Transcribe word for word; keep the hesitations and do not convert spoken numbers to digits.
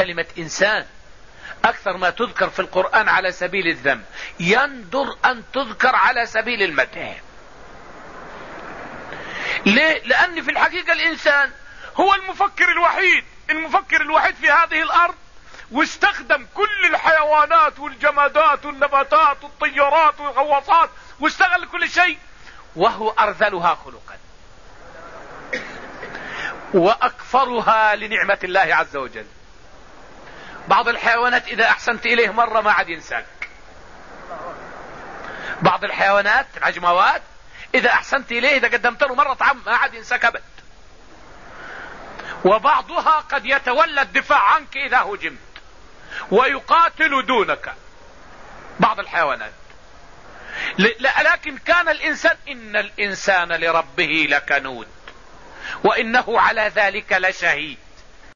كلمة إنسان أكثر ما تذكر في القرآن على سبيل الذم، يندر أن تذكر على سبيل المدح. ليه؟ لأن في الحقيقة الإنسان هو المفكر الوحيد المفكر الوحيد في هذه الأرض، واستخدم كل الحيوانات والجمادات والنباتات والطيارات والغواصات، واستغل كل شيء، وهو أرذلها خلقا وأكفرها لنعمة الله عز وجل. بعض الحيوانات إذا أحسنت إليه مرة ما عاد ينساك. بعض الحيوانات العجموات إذا أحسنت إليه، إذا قدمت له مرة طعام ما عاد ينساك أبد. وبعضها قد يتولى الدفاع عنك إذا هجمت ويقاتل دونك، بعض الحيوانات. لكن كان الإنسان، إن الإنسان لربه لكنود وإنه على ذلك لشهيد.